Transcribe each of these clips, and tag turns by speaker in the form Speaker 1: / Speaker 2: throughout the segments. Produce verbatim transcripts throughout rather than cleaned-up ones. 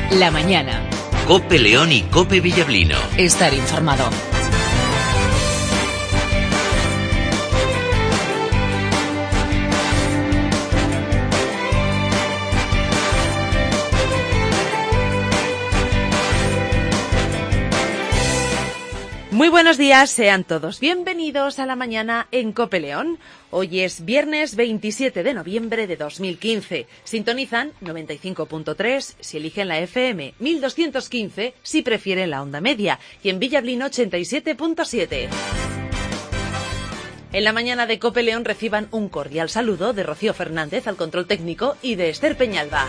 Speaker 1: La mañana.
Speaker 2: COPE León y COPE Villablino.
Speaker 1: Estar informado.
Speaker 3: Muy buenos días, sean todos bienvenidos a la mañana en COPE León. Hoy es viernes veintisiete de noviembre de dos mil quince. Sintonizan noventa y cinco punto tres si eligen la F M, mil doscientos quince si prefieren la onda media y en Villablino ochenta y siete punto siete. En la mañana de COPE León reciban un cordial saludo de Rocío Fernández al control técnico y de Esther Peñalba.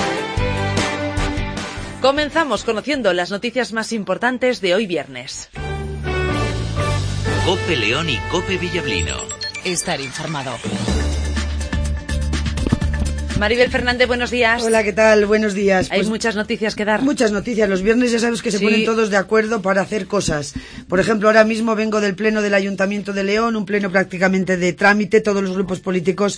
Speaker 3: Comenzamos conociendo las noticias más importantes de hoy viernes.
Speaker 2: COPE León y COPE Villablino.
Speaker 1: Estar informado.
Speaker 3: Maribel Fernández, buenos días.
Speaker 4: Hola, ¿qué tal? Buenos días.
Speaker 3: Hay
Speaker 4: pues,
Speaker 3: muchas noticias que dar.
Speaker 4: Muchas noticias. Los viernes ya sabes que se
Speaker 3: sí.
Speaker 4: ponen todos de acuerdo para hacer cosas. Por ejemplo, ahora mismo vengo del pleno del Ayuntamiento de León, un pleno prácticamente de trámite. Todos los grupos políticos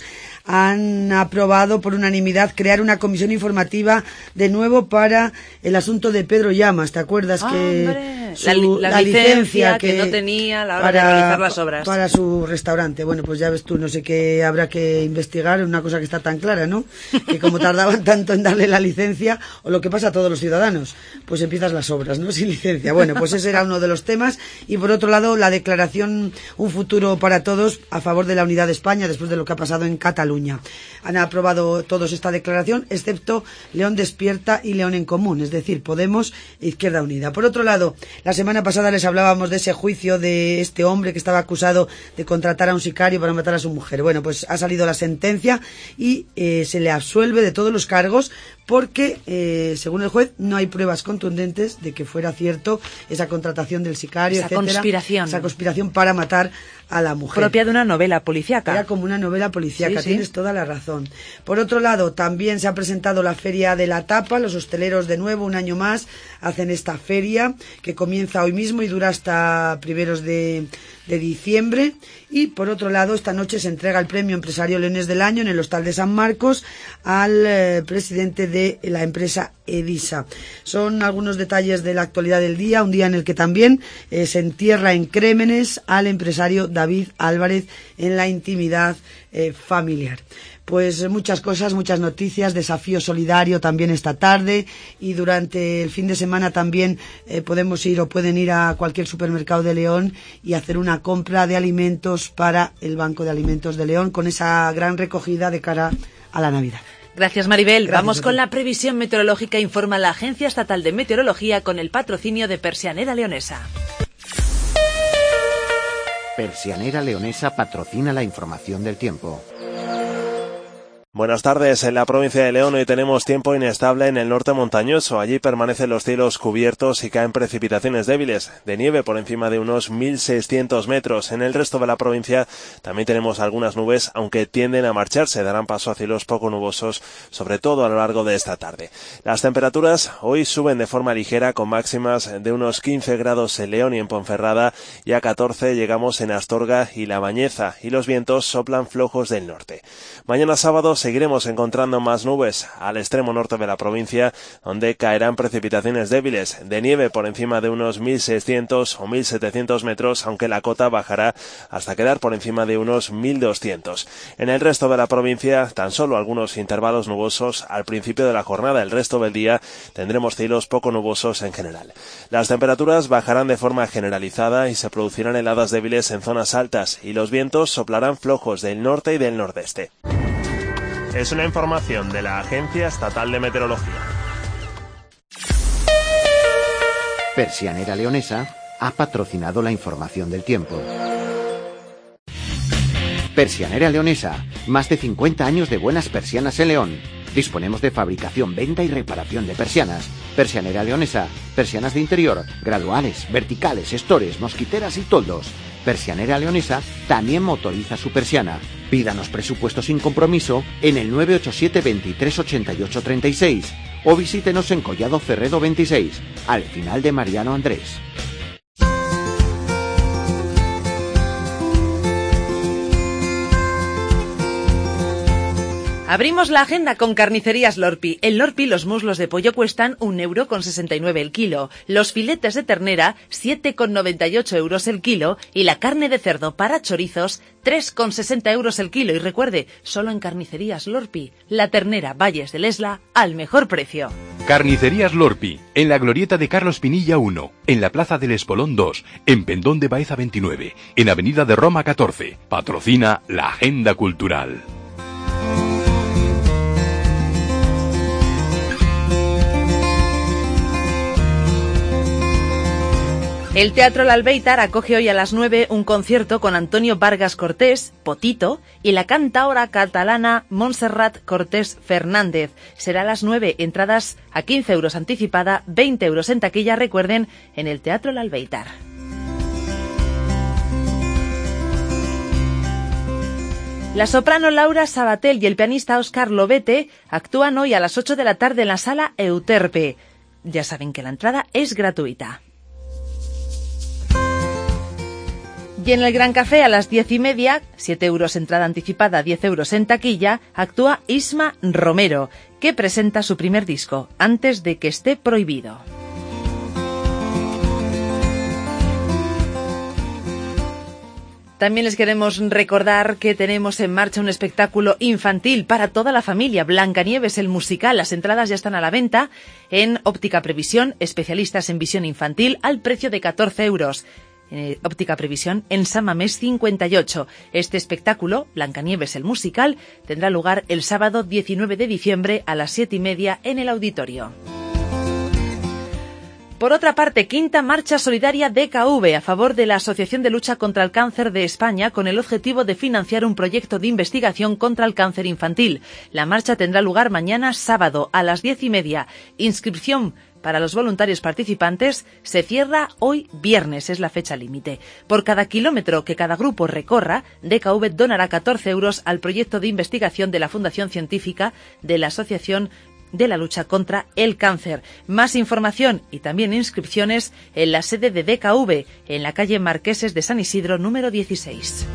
Speaker 4: han aprobado por unanimidad crear una comisión informativa de nuevo para el asunto de Pedro Llamas. ¿Te acuerdas
Speaker 3: ah,
Speaker 4: que
Speaker 3: su, la, la, la licencia, licencia que, que no tenía a la hora para, de realizar las obras
Speaker 4: para su restaurante? Bueno, pues ya ves tú, no sé qué habrá que investigar, una cosa que está tan clara, ¿no? Que como tardaban tanto en darle la licencia, o lo que pasa a todos los ciudadanos, pues empiezas las obras, ¿no? Sin licencia. Bueno, pues ese era uno de los temas. Y por otro lado, la declaración Un futuro para todos a favor de la unidad de España después de lo que ha pasado en Cataluña. Han aprobado todos esta declaración, excepto León Despierta y León en Común, es decir, Podemos e Izquierda Unida. Por otro lado, la semana pasada les hablábamos de ese juicio de este hombre que estaba acusado de contratar a un sicario para matar a su mujer. Bueno, pues ha salido la sentencia y eh, se le absuelve de todos los cargos porque, eh, según el juez, no hay pruebas contundentes de que fuera cierto esa contratación del sicario,
Speaker 3: esa
Speaker 4: etcétera,
Speaker 3: conspiración.
Speaker 4: Esa conspiración para matar a la mujer.
Speaker 3: Propia de una novela policíaca.
Speaker 4: Era como una novela policíaca,
Speaker 3: sí,
Speaker 4: tienes
Speaker 3: sí.
Speaker 4: toda la razón. Por otro lado, también se ha presentado la Feria de la Tapa. Los hosteleros, de nuevo, un año más, hacen esta feria que comienza hoy mismo y dura hasta primeros de, de diciembre. Y, por otro lado, esta noche se entrega el Premio Empresario Leones del Año en el Hostal de San Marcos al eh, presidente de la empresa Edisa. Son algunos detalles de la actualidad del día, un día en el que también eh, se entierra en Crémenes al empresario David Álvarez en la intimidad eh, familiar. Pues muchas cosas, muchas noticias, desafío solidario también esta tarde y durante el fin de semana también eh, podemos ir o pueden ir a cualquier supermercado de León y hacer una compra de alimentos para el Banco de Alimentos de León con esa gran recogida de cara a la Navidad.
Speaker 3: Gracias, Maribel.
Speaker 4: Gracias,
Speaker 3: Vamos con la previsión meteorológica, informa la Agencia Estatal de Meteorología con el patrocinio de Persianera Leonesa.
Speaker 5: Persianera Leonesa patrocina la información del tiempo.
Speaker 6: Buenas tardes. En la provincia de León hoy tenemos tiempo inestable en el norte montañoso. Allí permanecen los cielos cubiertos y caen precipitaciones débiles de nieve por encima de unos mil seiscientos metros. En el resto de la provincia también tenemos algunas nubes, aunque tienden a marcharse. Darán paso a cielos poco nubosos, sobre todo a lo largo de esta tarde. Las temperaturas hoy suben de forma ligera, con máximas de unos quince grados en León y en Ponferrada, y a catorce llegamos en Astorga y La Bañeza, y los vientos soplan flojos del norte. Mañana sábado seguiremos encontrando más nubes al extremo norte de la provincia, donde caerán precipitaciones débiles de nieve por encima de unos mil seiscientos o mil setecientos metros, aunque la cota bajará hasta quedar por encima de unos mil doscientos. En el resto de la provincia, tan solo algunos intervalos nubosos al principio de la jornada. El resto del día tendremos cielos poco nubosos en general. Las temperaturas bajarán de forma generalizada y se producirán heladas débiles en zonas altas, y los vientos soplarán flojos del norte y del nordeste. Es una información de la Agencia Estatal de Meteorología.
Speaker 5: Persianera Leonesa ha patrocinado la información del tiempo. Persianera Leonesa, más de cincuenta años de buenas persianas en León. Disponemos de fabricación, venta y reparación de persianas. Persianera Leonesa, persianas de interior, graduales, verticales, estores, mosquiteras y toldos. Persianera Leonesa también motoriza su persiana. Pídanos presupuesto sin compromiso en el nueve ocho siete, veintitrés, ochenta y ocho, treinta y seis o visítenos en Collado Ferredo veintiséis, al final de Mariano Andrés.
Speaker 3: Abrimos la agenda con Carnicerías Lorpi. En Lorpi los muslos de pollo cuestan un euro con sesenta y nueve el kilo, los filetes de ternera siete con noventa y ocho euros el kilo y la carne de cerdo para chorizos tres con sesenta euros el kilo. Y recuerde, solo en Carnicerías Lorpi, la ternera Valles del Esla al mejor precio.
Speaker 7: Carnicerías Lorpi, en la glorieta de Carlos Pinilla uno, en la Plaza del Espolón dos, en Pendón de Baeza veintinueve, en Avenida de Roma catorce. Patrocina la Agenda Cultural.
Speaker 3: El Teatro El Albéitar acoge hoy a las nueve un concierto con Antonio Vargas Cortés, Potito, y la cantaora catalana Montserrat Cortés Fernández. Será a las nueve, entradas a quince euros anticipada, veinte euros en taquilla, recuerden, en el Teatro El Albéitar. La soprano Laura Sabatel y el pianista Óscar Lobete actúan hoy a las ocho de la tarde en la Sala Euterpe. Ya saben que la entrada es gratuita. Y en el Gran Café a las diez y media, siete euros entrada anticipada, diez euros en taquilla, actúa Isma Romero, que presenta su primer disco, Antes de que esté prohibido. También les queremos recordar que tenemos en marcha un espectáculo infantil para toda la familia, Blancanieves el musical. Las entradas ya están a la venta en Óptica Previsión, especialistas en visión infantil, al precio de catorce euros. Eh, Óptica Previsión en San Mamés cincuenta y ocho. Este espectáculo, Blancanieves el musical, tendrá lugar el sábado diecinueve de diciembre a las siete y media en el auditorio. Por otra parte, quinta marcha solidaria D K V a favor de la Asociación de Lucha contra el Cáncer de España con el objetivo de financiar un proyecto de investigación contra el cáncer infantil. La marcha tendrá lugar mañana sábado a las diez y media. Inscripción para los voluntarios participantes se cierra hoy viernes, es la fecha límite. Por cada kilómetro que cada grupo recorra, D K V donará catorce euros al proyecto de investigación de la Fundación Científica de la Asociación de la Lucha contra el Cáncer. Más información y también inscripciones en la sede de D K V, en la calle Marqueses de San Isidro, número dieciséis.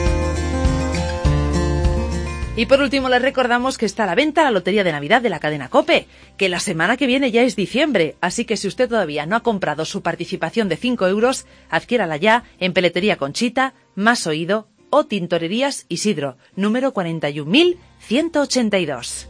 Speaker 3: Y por último les recordamos que está a la venta la Lotería de Navidad de la cadena COPE, que la semana que viene ya es diciembre, así que si usted todavía no ha comprado su participación de cinco euros, adquiérala ya en Peletería Conchita, Más Oído o Tintorerías Isidro, número cuarenta y un mil ciento ochenta y dos.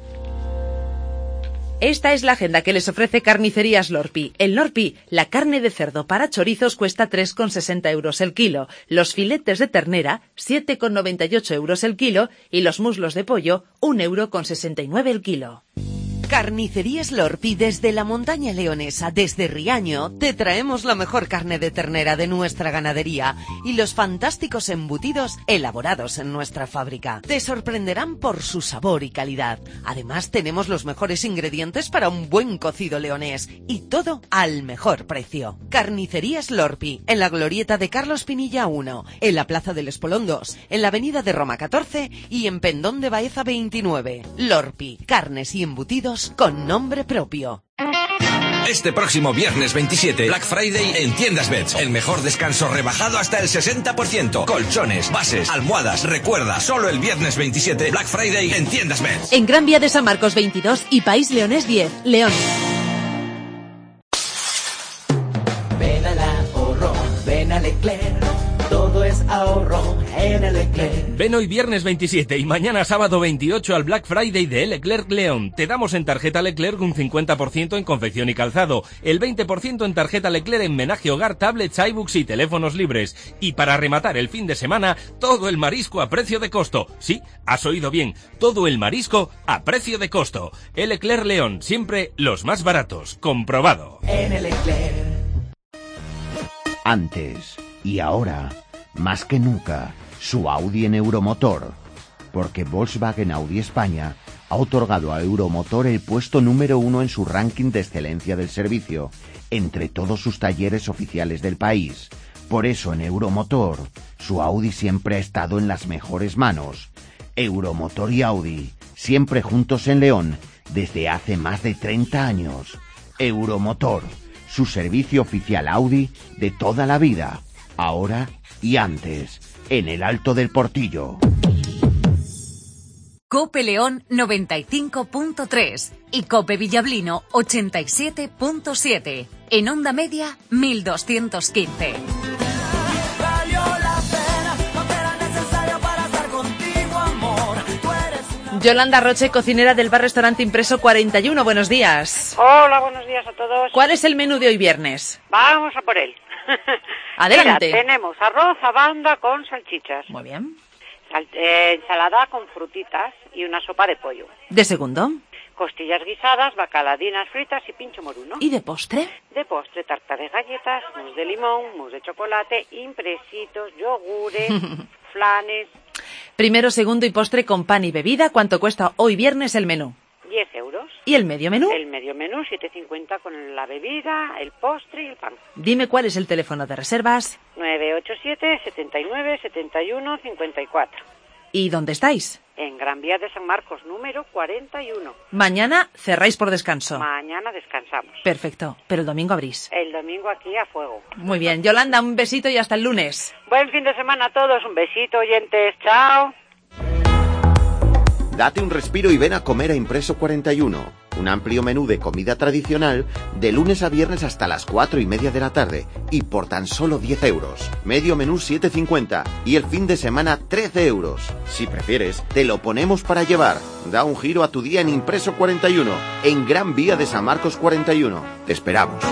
Speaker 3: Esta es la agenda que les ofrece Carnicerías Lorpi. En Lorpi, la carne de cerdo para chorizos cuesta tres con sesenta euros el kilo, los filetes de ternera siete con noventa y ocho euros el kilo y los muslos de pollo un euro con sesenta y nueve el kilo.
Speaker 8: Carnicerías Lorpi, desde la montaña leonesa, desde Riaño, te traemos la mejor carne de ternera de nuestra ganadería y los fantásticos embutidos elaborados en nuestra fábrica. Te sorprenderán por su sabor y calidad. Además, tenemos los mejores ingredientes para un buen cocido leonés y todo al mejor precio. Carnicerías Lorpi, en la glorieta de Carlos Pinilla uno, en la Plaza del Espolón dos, en la Avenida de Roma catorce y en Pendón de Baeza veintinueve. Lorpi, carnes y embutidos con nombre propio.
Speaker 9: Este próximo viernes veintisiete, Black Friday en Tiendas Beds. El mejor descanso rebajado hasta el sesenta por ciento. Colchones, bases, almohadas. Recuerda, solo el viernes veintisiete, Black Friday en Tiendas Beds.
Speaker 1: En Gran Vía de San Marcos veintidós y País Leonés diez, León.
Speaker 10: Ven al ahorro, ven a Leclerc. Todo es ahorro en el Leclerc.
Speaker 11: Ven hoy viernes veintisiete y mañana sábado veintiocho al Black Friday de Leclerc León. Te damos en tarjeta Leclerc un cincuenta por ciento en confección y calzado, el veinte por ciento en tarjeta Leclerc en menaje hogar, tablets, iBooks y teléfonos libres. Y para rematar el fin de semana, todo el marisco a precio de costo. Sí, has oído bien, todo el marisco a precio de costo. El Leclerc León, siempre los más baratos. Comprobado.
Speaker 10: En el Leclerc.
Speaker 5: Antes y ahora, más que nunca, su Audi en Euromotor. Porque Volkswagen Audi España ha otorgado a Euromotor el puesto número uno en su ranking de excelencia del servicio, entre todos sus talleres oficiales del país. Por eso en Euromotor, su Audi siempre ha estado en las mejores manos. Euromotor y Audi, siempre juntos en León, desde hace más de treinta años. Euromotor, su servicio oficial Audi de toda la vida, ahora y antes, en el Alto del Portillo.
Speaker 12: Cope León noventa y cinco punto tres y Cope Villablino ochenta y siete punto siete. En onda media, mil doscientos quince.
Speaker 3: Yolanda Roche, cocinera del bar-restaurante Impreso cuarenta y uno. Buenos días.
Speaker 13: Hola, buenos días a todos.
Speaker 3: ¿Cuál es el menú de hoy viernes?
Speaker 13: Vamos a por él.
Speaker 3: Adelante.
Speaker 13: Mira, tenemos arroz a banda con salchichas.
Speaker 3: Muy bien.
Speaker 13: Sal- eh, ensalada con frutitas y una sopa de pollo.
Speaker 3: ¿De segundo?
Speaker 13: Costillas guisadas, bacaladinas fritas y pincho moruno.
Speaker 3: ¿Y de postre?
Speaker 13: De postre, tarta de galletas, mousse de limón, mousse de chocolate, impresitos, yogures, flanes.
Speaker 3: Primero, segundo y postre con pan y bebida. ¿Cuánto cuesta hoy viernes el menú?
Speaker 13: diez euros.
Speaker 3: ¿Y el medio menú?
Speaker 13: El medio menú, siete cincuenta con la bebida, el postre y el pan.
Speaker 3: Dime cuál es el teléfono de reservas.
Speaker 13: nueve ocho siete, setenta y nueve, setenta y uno, cincuenta y cuatro.
Speaker 3: ¿Y dónde estáis?
Speaker 13: En Gran Vía de San Marcos, número cuarenta y uno.
Speaker 3: Mañana cerráis por descanso.
Speaker 13: Mañana descansamos.
Speaker 3: Perfecto, pero el domingo abrís.
Speaker 13: El domingo aquí a fuego.
Speaker 3: Muy bien. Yolanda, un besito y hasta el lunes.
Speaker 13: Buen fin de semana a todos. Un besito, oyentes. Chao.
Speaker 5: Date un respiro y ven a comer a Impreso cuarenta y uno. Un amplio menú de comida tradicional de lunes a viernes hasta las cuatro y media de la tarde y por tan solo diez euros. Medio menú siete cincuenta y el fin de semana trece euros. Si prefieres, te lo ponemos para llevar. Da un giro a tu día en Impreso cuarenta y uno, en Gran Vía de San Marcos cuarenta y uno. Te esperamos.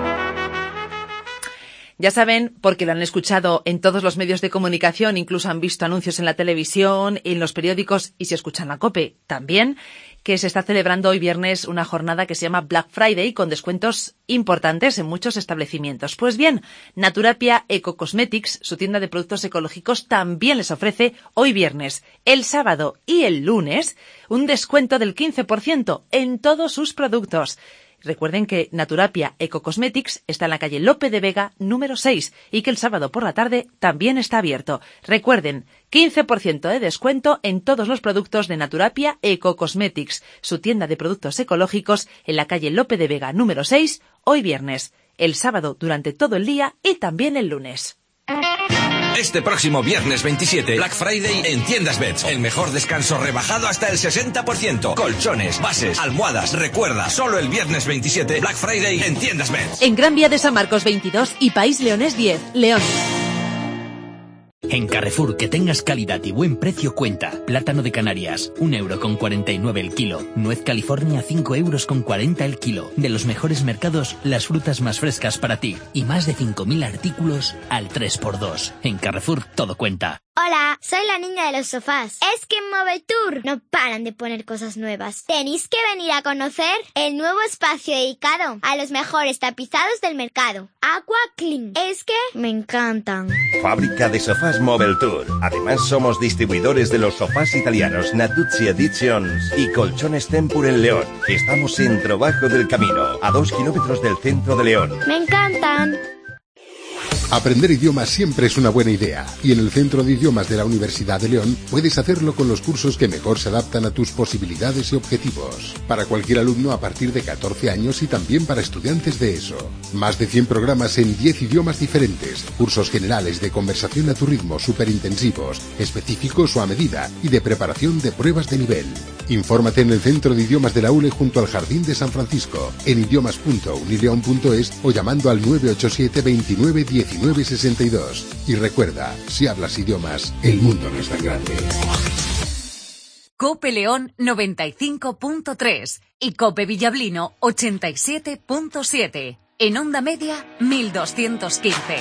Speaker 3: Ya saben, porque lo han escuchado en todos los medios de comunicación, incluso han visto anuncios en la televisión, en los periódicos y si escuchan la COPE también, que se está celebrando hoy viernes una jornada que se llama Black Friday con descuentos importantes en muchos establecimientos. Pues bien, Naturapia Eco Cosmetics, su tienda de productos ecológicos, también les ofrece hoy viernes, el sábado y el lunes un descuento del quince por ciento en todos sus productos. Recuerden que Naturapia Eco Cosmetics está en la calle Lope de Vega número seis y que el sábado por la tarde también está abierto. Recuerden, quince por ciento de descuento en todos los productos de Naturapia Eco Cosmetics, su tienda de productos ecológicos en la calle Lope de Vega número seis, hoy viernes, el sábado durante todo el día y también el lunes.
Speaker 9: Este próximo viernes veintisiete, Black Friday en Tiendas Beds. El mejor descanso rebajado hasta el sesenta por ciento. Colchones, bases, almohadas. Recuerda, solo el viernes veintisiete, Black Friday en Tiendas Beds.
Speaker 1: En Gran Vía de San Marcos veintidós y País Leonés diez, León.
Speaker 14: En Carrefour, que tengas calidad y buen precio cuenta. Plátano de Canarias, un euro con cuarenta y nueve el kilo. Nuez California, cinco euros con cuarenta el kilo. De los mejores mercados, las frutas más frescas para ti. Y más de cinco mil artículos al tres por dos. En Carrefour, todo cuenta.
Speaker 15: Hola, soy la niña de los sofás. Es que en Mobile Tour no paran de poner cosas nuevas. Tenéis que venir a conocer el nuevo espacio dedicado a los mejores tapizados del mercado. Aqua Clean. Es que me encantan.
Speaker 16: Fábrica de sofás Mobile Tour. Además somos distribuidores de los sofás italianos Natuzzi Editions y colchones Tempur en León. Estamos en Trabajo del Camino, a dos kilómetros del centro de León.
Speaker 15: Me encantan.
Speaker 17: Aprender idiomas siempre es una buena idea y en el Centro de Idiomas de la Universidad de León puedes hacerlo con los cursos que mejor se adaptan a tus posibilidades y objetivos. Para cualquier alumno a partir de catorce años y también para estudiantes de ESO. Más de cien programas en diez idiomas diferentes, cursos generales de conversación a tu ritmo superintensivos, específicos o a medida y de preparación de pruebas de nivel. Infórmate en el Centro de Idiomas de la U L E junto al Jardín de San Francisco, en idiomas punto unileon punto es o llamando al nueve ocho siete veintinueve diecinueve sesenta y dos. Y recuerda, si hablas idiomas, el mundo no es tan grande.
Speaker 12: Cope León noventa y cinco punto tres y Cope Villablino ochenta y siete punto siete. En onda media, mil doscientos quince.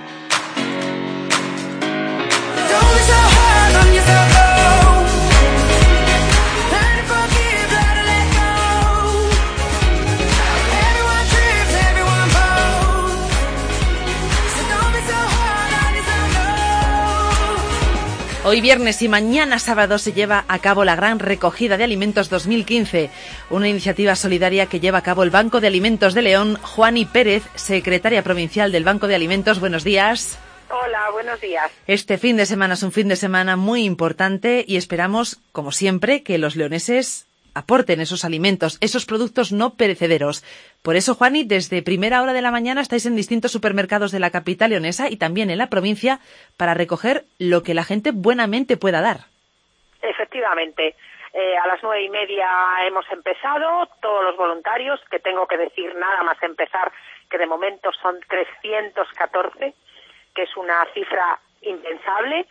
Speaker 3: Hoy viernes y mañana sábado se lleva a cabo la Gran Recogida de Alimentos dos mil quince, una iniciativa solidaria que lleva a cabo el Banco de Alimentos de León. Juani Pérez, secretaria provincial del Banco de Alimentos, buenos días.
Speaker 18: Hola, buenos días.
Speaker 3: Este fin de semana es un fin de semana muy importante y esperamos, como siempre, que los leoneses aporten esos alimentos, esos productos no perecederos. Por eso, Juani, desde primera hora de la mañana estáis en distintos supermercados de la capital leonesa y también en la provincia para recoger lo que la gente buenamente pueda dar.
Speaker 18: Efectivamente. Eh, a las nueve y media hemos empezado, todos los voluntarios, que tengo que decir nada más empezar, que de momento son trescientos catorce, que es una cifra impensable,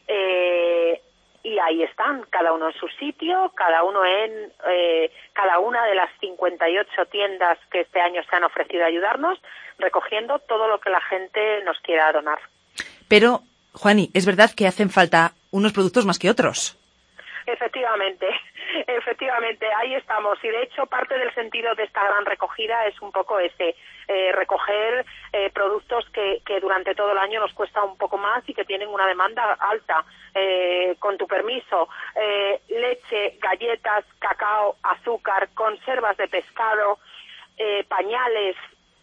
Speaker 18: eh, y ahí están, cada uno en su sitio, cada uno en eh, cada una de las cincuenta y ocho tiendas que este año se han ofrecido a ayudarnos, recogiendo todo lo que la gente nos quiera donar.
Speaker 3: Pero, Juani, es verdad que hacen falta unos productos más que otros.
Speaker 18: Efectivamente, efectivamente, ahí estamos. Y de hecho, parte del sentido de esta gran recogida es un poco ese, eh, recoger eh, productos que, que durante todo el año nos cuesta un poco más y que tienen una demanda alta. Eh, con tu permiso, eh, leche, galletas, cacao, azúcar, conservas de pescado, eh, pañales,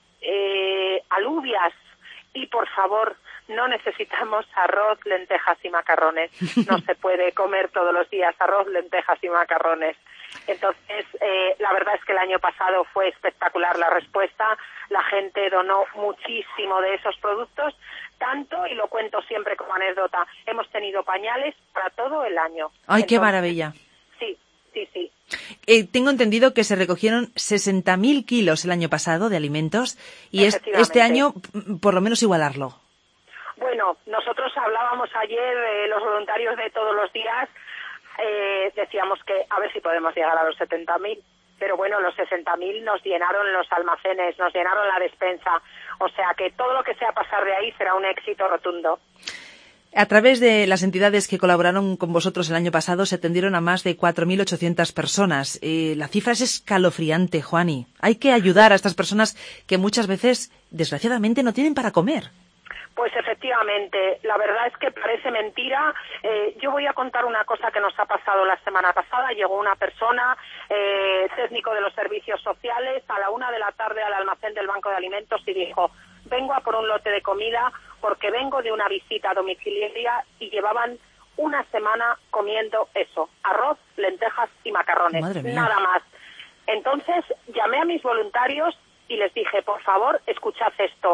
Speaker 18: eh, alubias y, por favor, no necesitamos arroz, lentejas y macarrones. No se puede comer todos los días arroz, lentejas y macarrones. Entonces, eh, la verdad es que el año pasado fue espectacular la respuesta. La gente donó muchísimo de esos productos, tanto, y lo cuento siempre como anécdota, hemos tenido pañales para todo el año.
Speaker 3: ¡Ay,
Speaker 18: Entonces,
Speaker 3: qué maravilla!
Speaker 18: Sí, sí, sí.
Speaker 3: Eh, tengo entendido que se recogieron sesenta mil kilos el año pasado de alimentos y es, este año por lo menos igualarlo.
Speaker 18: Bueno, nosotros hablábamos ayer, eh, los voluntarios de todos los días, eh, decíamos que a ver si podemos llegar a los setenta mil, pero bueno, los sesenta mil nos llenaron los almacenes, nos llenaron la despensa, o sea que todo lo que sea pasar de ahí será un éxito rotundo.
Speaker 3: A través de las entidades que colaboraron con vosotros el año pasado se atendieron a más de cuatro mil ochocientas personas. Eh, la cifra es escalofriante, Juani. Hay que ayudar a estas personas que muchas veces, desgraciadamente, no tienen para comer.
Speaker 18: Pues efectivamente, la verdad es que parece mentira. Eh, yo voy a contar una cosa que nos ha pasado la semana pasada. Llegó una persona, eh, técnico de los servicios sociales, a la una de la tarde al almacén del Banco de Alimentos y dijo, vengo a por un lote de comida porque vengo de una visita domiciliaria y llevaban una semana comiendo eso, arroz, lentejas y macarrones, nada más. Entonces llamé a mis voluntarios y les dije, por favor, escuchad esto.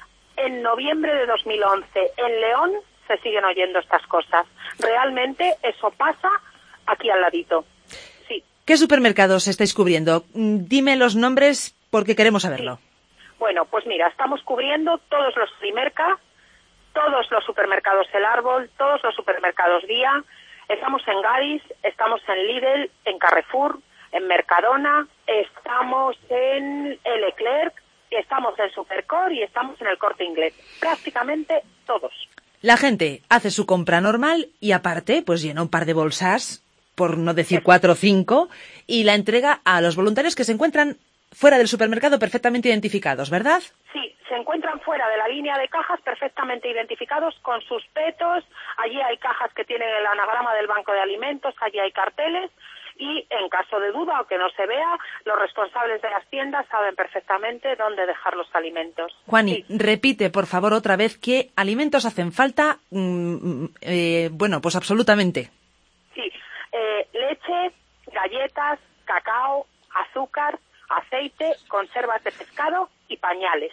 Speaker 18: En noviembre de dos mil once, en León, se siguen oyendo estas cosas. Realmente eso pasa aquí al ladito. Sí.
Speaker 3: ¿Qué supermercados estáis cubriendo? Dime los nombres porque queremos saberlo.
Speaker 18: Sí. Bueno, pues mira, estamos cubriendo todos los Primerca, todos los supermercados El Árbol, todos los supermercados Día. Estamos en Gadis, estamos en Lidl, en Carrefour, en Mercadona, estamos en El Leclerc, estamos en Supercor y estamos en el Corte Inglés. Prácticamente todos.
Speaker 3: La gente hace su compra normal y aparte, pues llena un par de bolsas, por no decir cuatro o cinco, y la entrega a los voluntarios que se encuentran fuera del supermercado perfectamente identificados, ¿verdad?
Speaker 18: Sí, se encuentran fuera de la línea de cajas perfectamente identificados con sus petos. Allí hay cajas que tienen el anagrama del Banco de Alimentos, allí hay carteles. Y en caso de duda o que no se vea, los responsables de las tiendas saben perfectamente dónde dejar los alimentos.
Speaker 3: Juani,
Speaker 18: sí.
Speaker 3: Repite por favor otra vez qué alimentos hacen falta. Mm, eh, bueno, pues absolutamente.
Speaker 18: Sí, eh, leche, galletas, cacao, azúcar, aceite, conservas de pescado y pañales.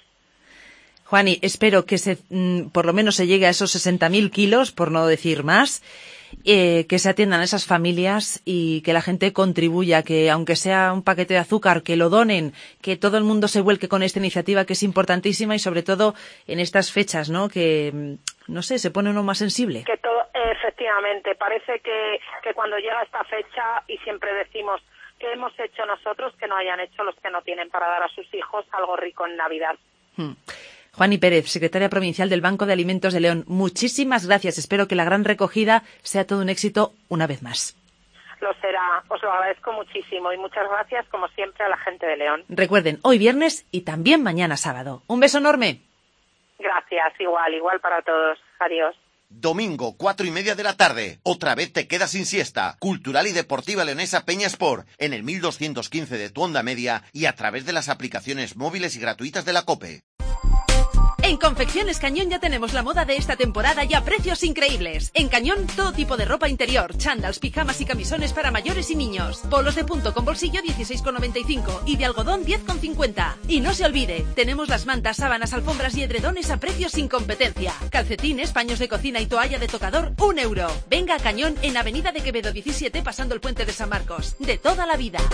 Speaker 3: Juani, espero que se, mm, por lo menos se llegue a esos sesenta mil kilos, por no decir más. Eh, que se atiendan a esas familias y que la gente contribuya, que aunque sea un paquete de azúcar, que lo donen, que todo el mundo se vuelque con esta iniciativa que es importantísima y sobre todo en estas fechas, ¿no? Que, no sé, se pone uno más sensible.
Speaker 18: Que todo, efectivamente, parece que, que cuando llega esta fecha y siempre decimos que hemos hecho nosotros que no hayan hecho los que no tienen para dar a sus hijos algo rico en Navidad.
Speaker 3: Hmm. Juani Pérez, secretaria provincial del Banco de Alimentos de León, muchísimas gracias. Espero que la gran recogida sea todo un éxito una vez más.
Speaker 18: Lo será, os lo agradezco muchísimo y muchas gracias, como siempre, a la gente de León.
Speaker 3: Recuerden, hoy viernes y también mañana sábado. Un beso enorme.
Speaker 18: Gracias, igual, igual para todos. Adiós.
Speaker 5: Domingo, cuatro y media de la tarde. Otra vez te quedas sin siesta. Cultural y Deportiva Leonesa Peña Sport, en el mil doscientos quince de tu onda media y a través de las aplicaciones móviles y gratuitas de la COPE.
Speaker 1: En Confecciones Cañón ya tenemos la moda de esta temporada y a precios increíbles. En Cañón, todo tipo de ropa interior, chándals, pijamas y camisones para mayores y niños. Polos de punto con bolsillo dieciséis con noventa y cinco y de algodón diez con cincuenta. Y no se olvide, tenemos las mantas, sábanas, alfombras y edredones a precios sin competencia. Calcetines, paños de cocina y toalla de tocador, un euro. Venga a Cañón en Avenida de Quevedo diecisiete, pasando el puente de San Marcos. De toda la vida.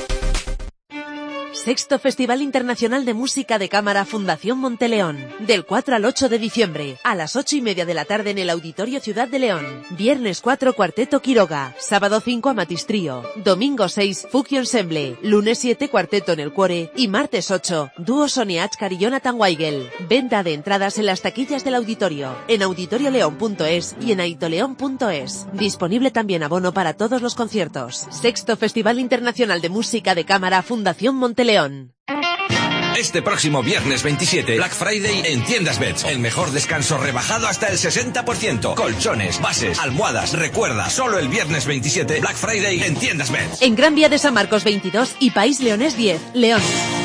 Speaker 3: Sexto Festival Internacional de Música de Cámara Fundación Monteleón. Del cuatro al ocho de diciembre, a las ocho y media de la tarde en el Auditorio Ciudad de León. Viernes cuatro, Cuarteto Quiroga. Sábado cinco, Amatis Trío. Domingo seis, Fuki Ensemble. Lunes siete, Cuarteto en el Cuore. Y martes ocho, Dúo Sonia Achcar y Jonathan Weigel. Venta de entradas en las taquillas del auditorio, en auditorioleón punto es y en aitoleón punto es. Disponible también abono para todos los conciertos. Sexto Festival Internacional de Música de Cámara Fundación Monteleón.
Speaker 9: Este próximo viernes veintisiete, Black Friday en Tiendas Beds. El mejor descanso rebajado hasta el sesenta por ciento. Colchones, bases, almohadas. Recuerda, solo el viernes veintisiete, Black Friday en Tiendas Beds.
Speaker 1: En Gran Vía de San Marcos veintidós y País Leonés diez, León.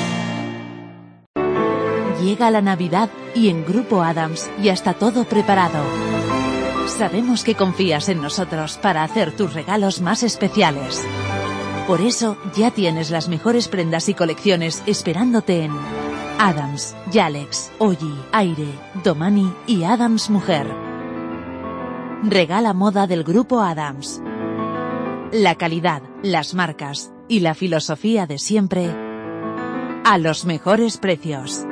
Speaker 12: Llega la Navidad y en Grupo Adams ya está todo preparado. Sabemos que confías en nosotros para hacer tus regalos más especiales. Por eso ya tienes las mejores prendas y colecciones esperándote en Adams, Yalex, Oyi, Aire, Domani y Adams Mujer. Regala moda del Grupo Adams. La calidad, las marcas y la filosofía de siempre a los mejores precios.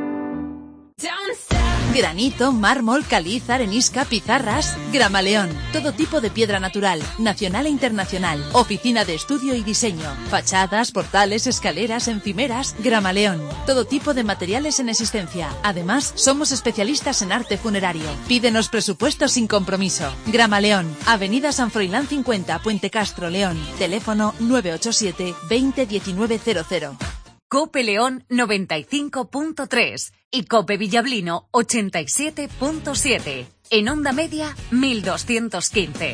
Speaker 1: Granito, mármol, caliza, arenisca, pizarras. Gramaleón. Todo tipo de piedra natural, nacional e internacional. Oficina de estudio y diseño. Fachadas, portales, escaleras, encimeras. Gramaleón. Todo tipo de materiales en existencia. Además, somos especialistas en arte funerario. Pídenos presupuesto sin compromiso. Gramaleón. Avenida San Froilán cincuenta, Puente Castro, León. Teléfono nueve ocho siete, veinte, diecinueve cero cero.
Speaker 12: Cope León noventa y cinco punto tres y Cope Villablino ochenta y siete punto siete. En onda media mil doscientos quince.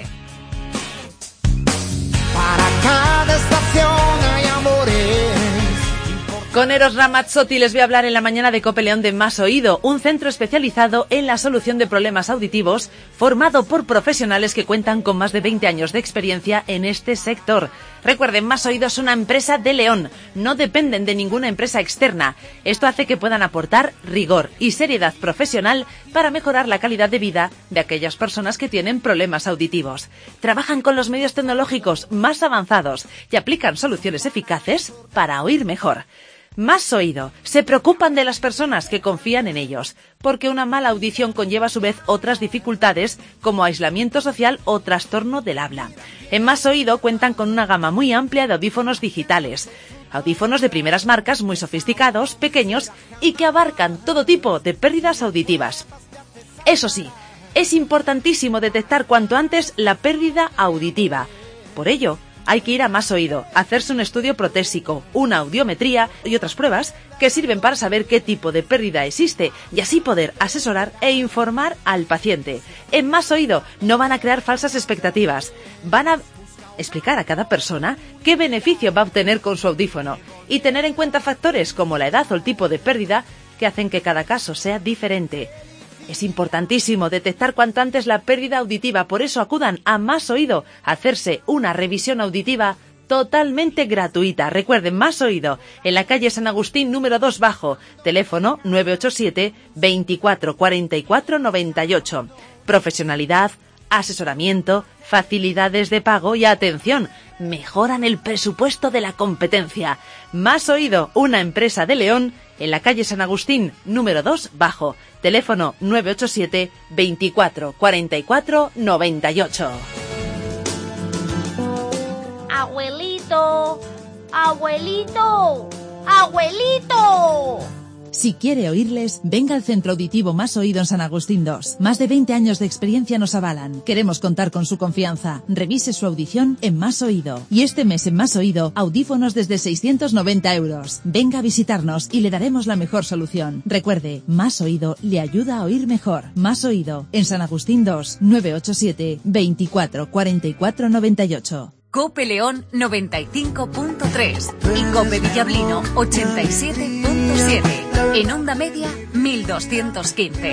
Speaker 10: Para cada estación hay amores.
Speaker 3: Con Eros Ramazzotti les voy a hablar en la mañana de Cope León de Más Oído, un centro especializado en la solución de problemas auditivos, formado por profesionales que cuentan con más de veinte años de experiencia en este sector. Recuerden, Más Oído es una empresa de León, no dependen de ninguna empresa externa. Esto hace que puedan aportar rigor y seriedad profesional para mejorar la calidad de vida de aquellas personas que tienen problemas auditivos. Trabajan con los medios tecnológicos más avanzados y aplican soluciones eficaces para oír mejor. Más Oído. Se preocupan de las personas que confían en ellos, porque una mala audición conlleva a su vez otras dificultades como aislamiento social o trastorno del habla. En Más Oído cuentan con una gama muy amplia de audífonos digitales. Audífonos de primeras marcas muy sofisticados, pequeños y que abarcan todo tipo de pérdidas auditivas. Eso sí, es importantísimo detectar cuanto antes la pérdida auditiva. Por ello, hay que ir a Más Oído, hacerse un estudio protésico, una audiometría y otras pruebas que sirven para saber qué tipo de pérdida existe y así poder asesorar e informar al paciente. En Más Oído no van a crear falsas expectativas, van a explicar a cada persona qué beneficio va a obtener con su audífono y tener en cuenta factores como la edad o el tipo de pérdida que hacen que cada caso sea diferente. Es importantísimo detectar cuanto antes la pérdida auditiva, por eso acudan a Más Oído a hacerse una revisión auditiva totalmente gratuita. Recuerden, Más Oído, en la calle San Agustín número dos bajo, teléfono nueve ocho siete, veinticuatro, cuarenta y cuatro, noventa y ocho. Profesionalidad, asesoramiento, facilidades de pago y atención, mejoran el presupuesto de la competencia. Más Oído, una empresa de León, en la calle San Agustín número dos bajo, teléfono nueve ocho siete, veinticuatro, cuarenta y cuatro, noventa y ocho.
Speaker 15: Abuelito, abuelito, abuelito.
Speaker 1: Si quiere oírles, venga al Centro Auditivo Más Oído en San Agustín dos. Más de veinte años de experiencia nos avalan. Queremos contar con su confianza. Revise su audición en Más Oído. Y este mes en Más Oído, audífonos desde seiscientos noventa euros. Venga a visitarnos y le daremos la mejor solución. Recuerde, Más Oído le ayuda a oír mejor. Más Oído en San Agustín dos, nueve ocho siete, veinticuatro, cuarenta y cuatro, noventa y ocho.
Speaker 12: Cope León noventa y cinco punto tres y Cope Villablino ochenta y siete punto siete. En onda media, mil doscientos quince.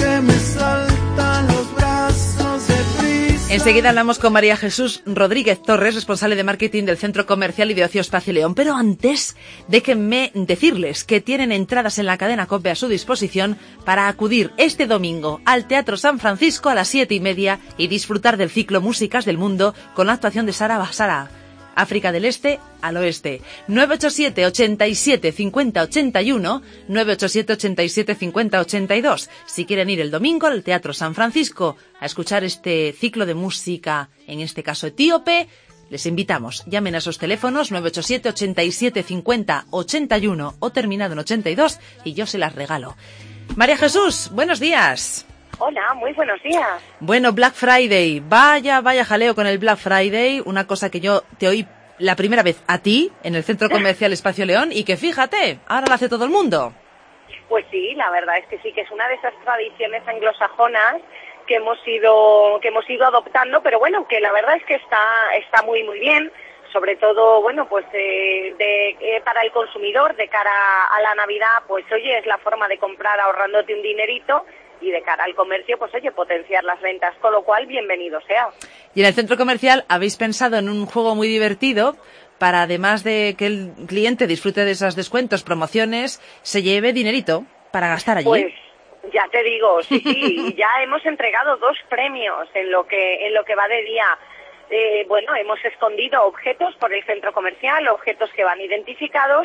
Speaker 3: Enseguida hablamos con María Jesús Rodríguez Torres, responsable de marketing del Centro Comercial y de Ocio Espacio León. Pero antes, déjenme decirles que tienen entradas en la cadena COPE a su disposición para acudir este domingo al Teatro San Francisco a las siete y media y disfrutar del ciclo Músicas del Mundo con la actuación de Sara Basara. África del Este al Oeste. nueve ocho siete, ochenta y siete, cincuenta, ochenta y uno, nueve ocho siete, ochenta y siete, cincuenta, ochenta y dos. Si quieren ir el domingo al Teatro San Francisco a escuchar este ciclo de música, en este caso etíope, les invitamos. Llamen a esos teléfonos nueve ocho siete, ochenta y siete, cincuenta, ochenta y uno o terminado en ochenta y dos y yo se las regalo. María Jesús, buenos días.
Speaker 18: Hola, muy buenos días.
Speaker 3: Bueno, Black Friday, vaya, vaya jaleo con el Black Friday, una cosa que yo te oí la primera vez a ti en el Centro Comercial Espacio León y que fíjate, ahora lo hace todo el mundo.
Speaker 18: Pues sí, la verdad es que sí, que es una de esas tradiciones anglosajonas que hemos ido que hemos ido adoptando, pero bueno, que la verdad es que está está muy muy bien, sobre todo, bueno, pues eh, de, eh, para el consumidor de cara a la Navidad, pues oye, es la forma de comprar ahorrándote un dinerito. Y de cara al comercio, pues oye, potenciar las ventas, con lo cual, bienvenido sea.
Speaker 3: Y en el centro comercial habéis pensado en un juego muy divertido para, además de que el cliente disfrute de esos descuentos, promociones, se lleve dinerito para gastar allí.
Speaker 18: Pues ya te digo, sí, sí, ya hemos entregado dos premios en lo que en lo que va de día. Eh, bueno, hemos escondido objetos por el centro comercial, objetos que van identificados,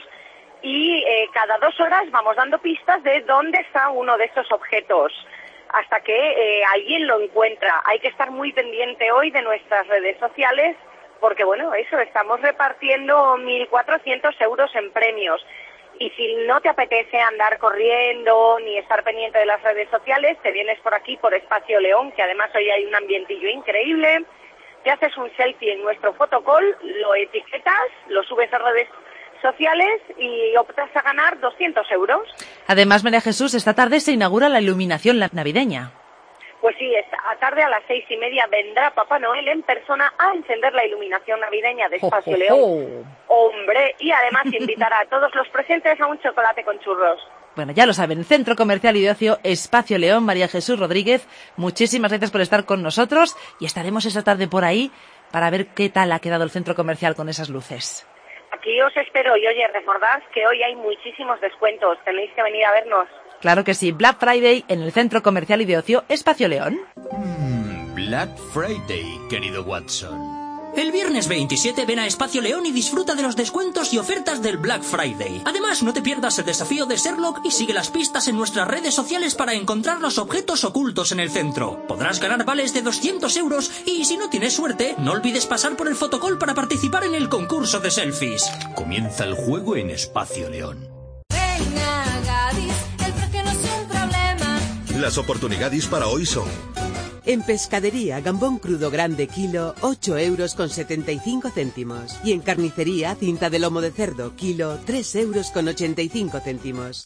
Speaker 18: y eh, cada dos horas vamos dando pistas de dónde está uno de esos objetos hasta que eh, alguien lo encuentra. Hay que estar muy pendiente hoy de nuestras redes sociales porque, bueno, eso, estamos repartiendo mil cuatrocientos euros en premios. Y si no te apetece andar corriendo ni estar pendiente de las redes sociales, te vienes por aquí, por Espacio León, que además hoy hay un ambientillo increíble, te haces un selfie en nuestro fotocall, lo etiquetas, lo subes a redes sociales y optas a ganar doscientos euros.
Speaker 3: Además, María Jesús, esta tarde se inaugura la iluminación navideña.
Speaker 18: Pues sí, esta tarde a las seis y media vendrá Papá Noel en persona a encender la iluminación navideña de Espacio
Speaker 3: oh, oh,
Speaker 18: León.
Speaker 3: Oh.
Speaker 18: Hombre, y además invitará a todos los presentes a un chocolate con churros.
Speaker 3: Bueno, ya lo saben, Centro Comercial y de Ocio Espacio León. María Jesús Rodríguez, muchísimas gracias por estar con nosotros y estaremos esa tarde por ahí para ver qué tal ha quedado el centro comercial con esas luces.
Speaker 18: Aquí os espero y oye, recordad que hoy hay muchísimos descuentos, tenéis que venir a vernos.
Speaker 3: Claro que sí, Black Friday en el Centro Comercial y de Ocio Espacio León.
Speaker 14: Mm, Black Friday, querido Watson.
Speaker 19: El viernes veintisiete ven a Espacio León y disfruta de los descuentos y ofertas del Black Friday. Además, no te pierdas el desafío de Sherlock y sigue las pistas en nuestras redes sociales para encontrar los objetos ocultos en el centro. Podrás ganar vales de doscientos euros y, si no tienes suerte, no olvides pasar por el fotocall para participar en el concurso de selfies.
Speaker 14: Comienza el juego en Espacio León.
Speaker 20: Venga, Gadis, el precio no es un problema.
Speaker 21: Las oportunidades para hoy son...
Speaker 22: En pescadería, gambón crudo grande kilo, ocho euros con setenta y cinco céntimos. Y en carnicería, cinta de lomo de cerdo kilo, tres euros con ochenta y cinco céntimos.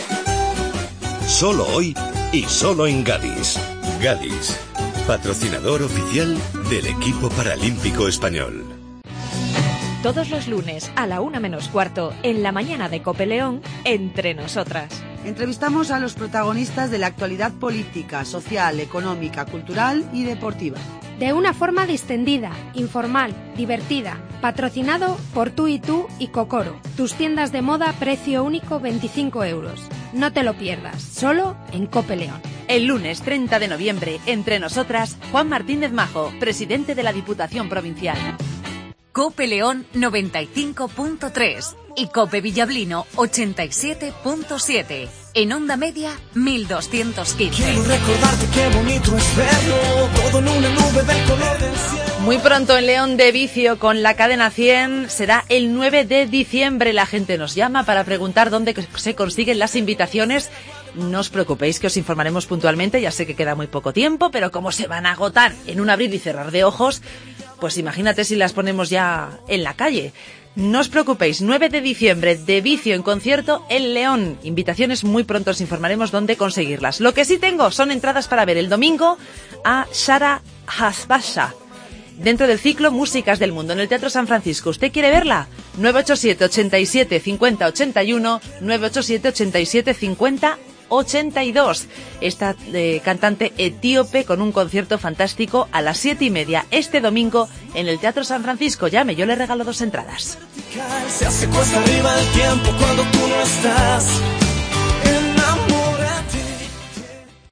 Speaker 21: Solo hoy y solo en Gadis. Gadis, patrocinador oficial del equipo paralímpico español.
Speaker 23: Todos los lunes a la una menos cuarto, en la mañana de Cope León, Entre Nosotras.
Speaker 4: Entrevistamos a los protagonistas de la actualidad política, social, económica, cultural y deportiva.
Speaker 24: De una forma distendida, informal, divertida. Patrocinado por Tú y Tú y Cocoro. Tus tiendas de moda, precio único veinticinco euros. No te lo pierdas, solo en Cope León.
Speaker 1: El lunes treinta de noviembre, Entre Nosotras, Juan Martínez Majo, presidente de la Diputación Provincial.
Speaker 12: Cope León noventa y cinco punto tres y Cope Villablino ochenta y siete punto siete. En onda media, mil doscientos quince.
Speaker 10: Quiero recordarte qué bonito es verlo, todo en una nube del color del cielo.
Speaker 3: Muy pronto en León de Vicio con la cadena cien será el nueve de diciembre. La gente nos llama para preguntar dónde se consiguen las invitaciones. No os preocupéis que os informaremos puntualmente, ya sé que queda muy poco tiempo, pero como se van a agotar en un abrir y cerrar de ojos, pues imagínate si las ponemos ya en la calle. No os preocupéis, nueve de diciembre de Vicio en concierto en León. Invitaciones muy pronto, os informaremos dónde conseguirlas. Lo que sí tengo son entradas para ver el domingo a Shara Hasbasha dentro del ciclo Músicas del Mundo en el Teatro San Francisco. ¿Usted quiere verla? nueve ocho siete, ochenta y siete, cincuenta, ochenta y uno, nueve ocho siete, ochenta y siete, cincuenta, ochenta y dos. Esta eh, cantante etíope con un concierto fantástico a las siete y media este domingo en el Teatro San Francisco. Llame, yo le regalo dos entradas.
Speaker 10: Se hace cuesta arriba el tiempo cuando tú no estás.